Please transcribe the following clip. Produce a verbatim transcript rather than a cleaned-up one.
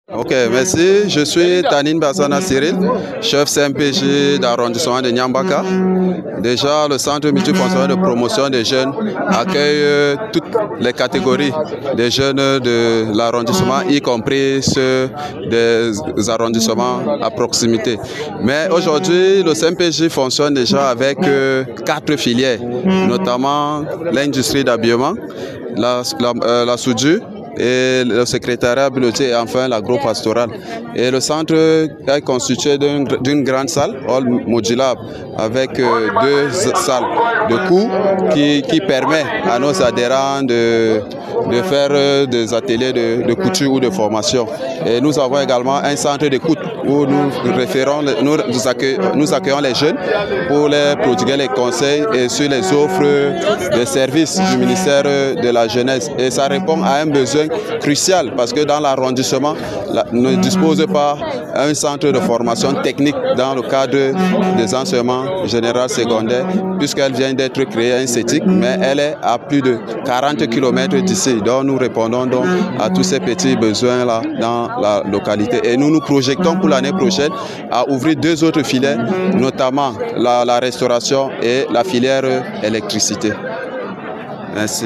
Ok, merci. Je suis Tanine Bassana Cyril, chef C M P J d'arrondissement de Nyambaka. Déjà, le centre multifonctionnel de promotion des jeunes accueille toutes les catégories des jeunes de l'arrondissement, y compris ceux des arrondissements à proximité. Mais aujourd'hui, le C M P J fonctionne déjà avec quatre filières, notamment l'industrie d'habillement, la, la, euh, la soudure, et le secrétariat bibliothèque et enfin l'agro-pastoral. Et le centre est constitué d'une grande salle, hall modulable, avec euh, deux salles de cours qui, qui permet à nos adhérents de, de faire euh, des ateliers de, de couture ou de formation. Et nous avons également un centre d'écoute où nous référons, nous, nous, accueillons, nous accueillons les jeunes pour les prodiguer les conseils et sur les offres de services du ministère de la Jeunesse. Et ça répond à un besoin crucial parce que dans l'arrondissement ne dispose pas un centre de formation technique dans le cadre des enseignements généraux secondaires puisqu'elle vient d'être créée à Sétic, mais elle est à plus de quarante kilomètres d'ici. Donc nous répondons donc à tous ces petits besoins là dans la localité et nous nous projetons pour l'année prochaine à ouvrir deux autres filières, notamment la, la restauration et la filière électricité. Merci.